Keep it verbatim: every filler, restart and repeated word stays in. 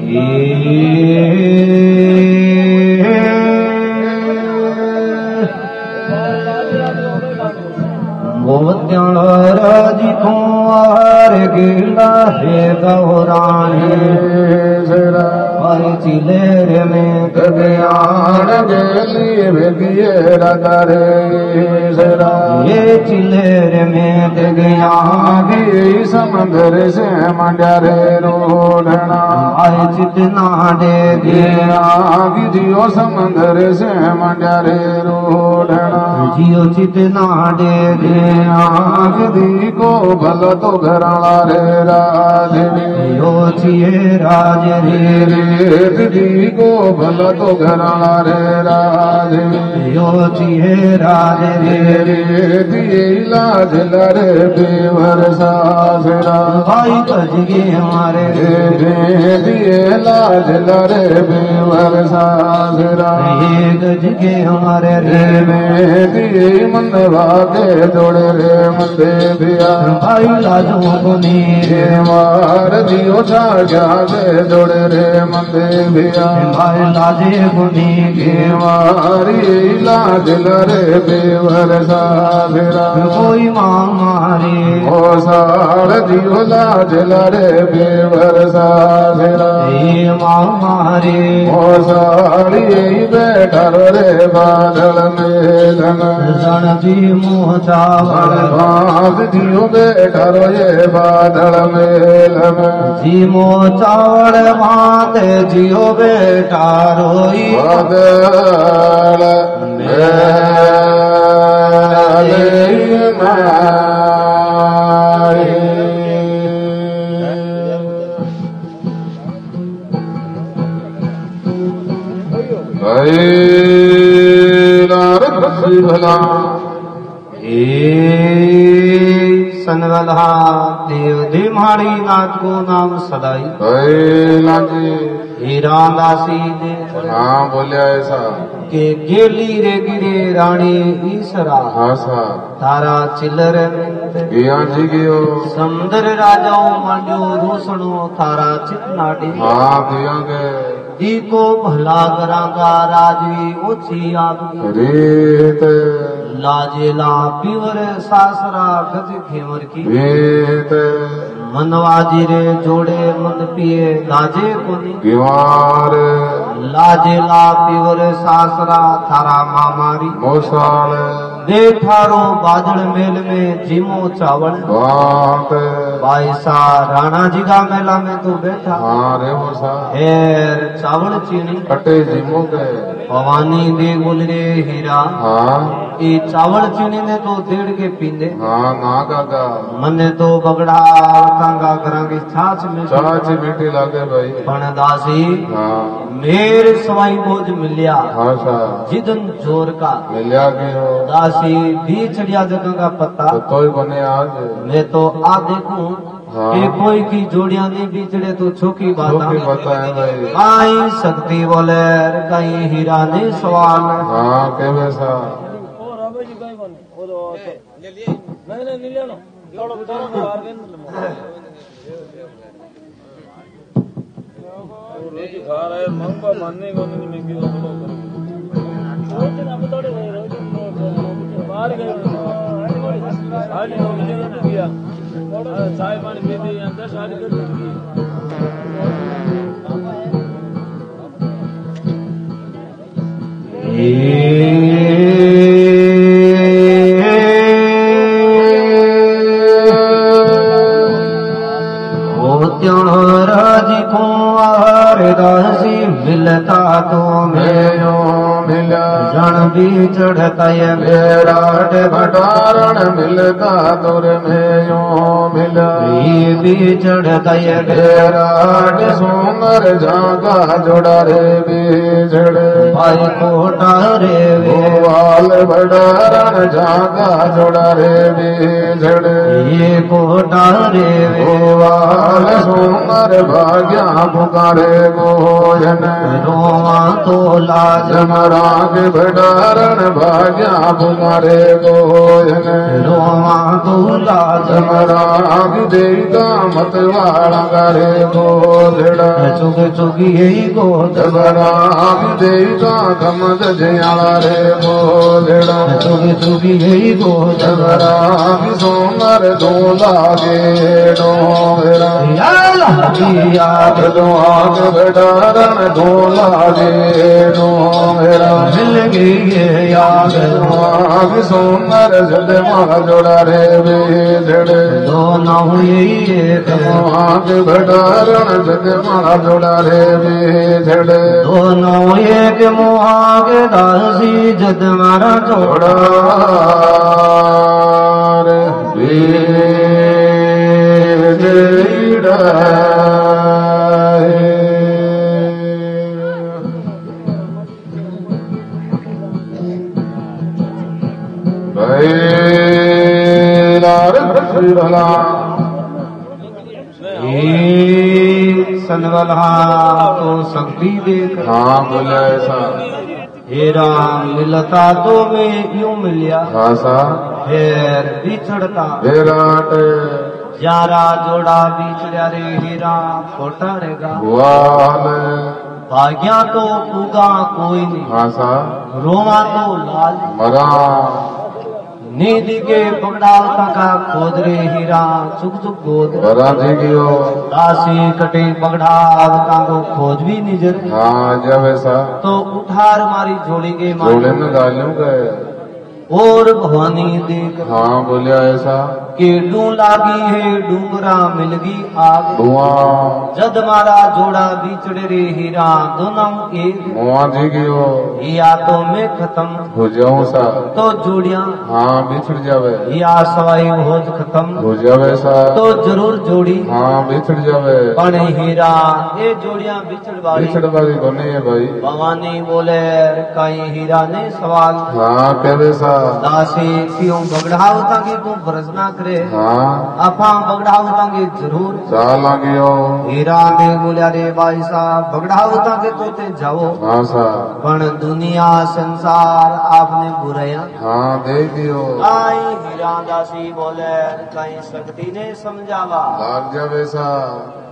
मोत्याण राजी कुंवर गिला है गौरानी चिलेर में गगयान गेली भेगिए रगरे ये चिलेर में गगया भी समंदर से मंडरे रोढ़ना आई चितना दे दिया जियो समंदर से मंडरे रोढ़ना जियो चितना दे दिया दी को भल तो घराला रे राज यो चिए राज रे दी को भल तो घराला रे राज यो चिए राज रे रे दिए लाज लरे बेवर सासरा भाई कजगे हमारे रे दिए लाज लरे बेवर सासरा ये गजगे हमारे रे रे दिए मन भागे जोड़े रे मंदे दिया भाई लाजों को नीरे मार दियो छा जागे जोड़े रे मंदे दिया भाई लाजे को नीरे मारी लाज लरे बेवर सासरा कोई मां मारे ओ सार दियो लाज लरे बेवर सासरा ये मां मारे ओ सारी बैठा रे बादल में रण जी मुँह चावल भाग जियो बैठा ये बादल में जी मुँह चावल भात जियो बैठा रोई बादल भला सनवला देव दिमाड़ी नाथ को नाम सदाई हीरा दासी दे हाँ बोलिया ऐसा के गेली रे गिरे रानी ईसरा हाँ सा तारा चिल्लर गिया जी गियो समुद्र राजाओं मांडो रोसणो तारा चितनाडी हाँ गिया के दी को भला करांगा राजवी ओछी आपकी रीत लाजेला पीवर सासरा गज खेवर की रीत मनवाजी रे जोड़े मन पिए दाजे कोनी गिवार लाजेला पीवर सासरा थारा मामारी मोसाल देखारो बादल मेल में जीमो चावल बाईसा राणा जी का मेला में तो बैठा हाँ रे मोसा हेर चावल चीनी कटे जीमो के भवानी दे बोल रे हीरा हाँ ये चावल चीनी ने तो देड़ के पींदे हाँ ना काका मने तो बगड़ा कांगा करांगे छाछ में छाछ मीठी लागे भाई पण दासी हाँ मेरे सवाई बोझ मिलिया हाँ सा जिदन जोर का मिलिया के हो दासी दी चढ़िया जगह का पत्ता तो, तो ही बने आज मैं तो आ देखूं हाँ। कि कोई की जोड़िया नहीं बिछड़े तो छोकी बात आई शक्ति बोले कहीं हीरा नहीं सवाल हाँ के वैसा नहीं नहीं लिया ना थोड़ा थोड़ा बाहर गए रोटी खा रहे मंगवा मानने को नहीं मैं किधर थोड़ा रोटी ना बताओ रोटी बाहर गए आज रोटी ने तो किया चाय पानी पी दी अंदर शादी कर दी राजी कुंवर दासी मिलता तो मेरो मिला जन भी चढ़ता ये मेराट भटारण मिलता तुर मेरो मिला ये भी चढ़ता ये मेराट सुंदर झांका जोड़ा रे बिछड़े भाई कोटा रे गोवाल बड़ारण जागा जोड़ा रे बीजड़ ये कोटा रे गोवाल सुंदर भाग्या पुकारे गोयन रोमा तो लाज मराग बड़ारण भाग्या पुकारे गोयन रोमा तो लाज मराग देगा मतवाड़ा करे गोधड़ा चुग चुगी यही गोधराग देगा कमद जयाला रे गोधड़ा चुगी चुगी यही गोधराग सोमर दो लागे डोरा याद दो आग बड़ारण दो लागे डोरा मिल गई याद दो आग सोमर जद माँ जोड़ा रे बेजड़ दोनों हुई आग बड़ारण जद माँ जोड़ा रे बेजड़ दोनों एक मुहाग दासी जद मारा जोड़ा रे बेजड़ सनवला तो शक्ति देख हाँ बोला ऐसा हे राम मिलता तो मैं यूं मिलिया हाँ सा फिर बिछड़ता विराट यारा जोड़ा बिछड़िया रे हीरा खोटा रेगा भाग्या तो पूगा कोई नहीं हाँ सा रोमा तो लाल मरा नीति के पकड़ाव का खोद रे हीरा चुक चुक गोद दासी कटे पकड़ाव को खोज भी निजर हाँ जब ऐसा तो उठार मारी जोड़ी के मारे में गालियों गए और भवानी देख हाँ बोलिया ऐसा के डू लागी है डूंगरा मिलगी आग जद मारा जोड़ा बिछड़े रे हीरा दोनों एक जी गयो या तो मैं खत्म हो जाऊं सा तो जोड़िया हाँ बिछड़ जावे या सवाई भोज खत्म हो जावे सा तो जरूर जोड़ी हाँ बिछड़ जावे पण हीरा ये जोड़िया बिछड़ वाली बिछड़ वाली कोने है भाई भवानी बोले कई हीरा ने सवाल हाँ कहवे सा दासी क्यों बगड़ावता की तू भरसना करे हाँ आपा बगड़ावता की जरूर चाल गयो हीरा ने बोलिया रे भाई साहब बगड़ावता के तो ते जाओ हाँ सा पण दुनिया संसार आपने बुराया हाँ देख दियो आई हीरा दासी बोले कहीं शक्ति ने समझावा लाग जावे सा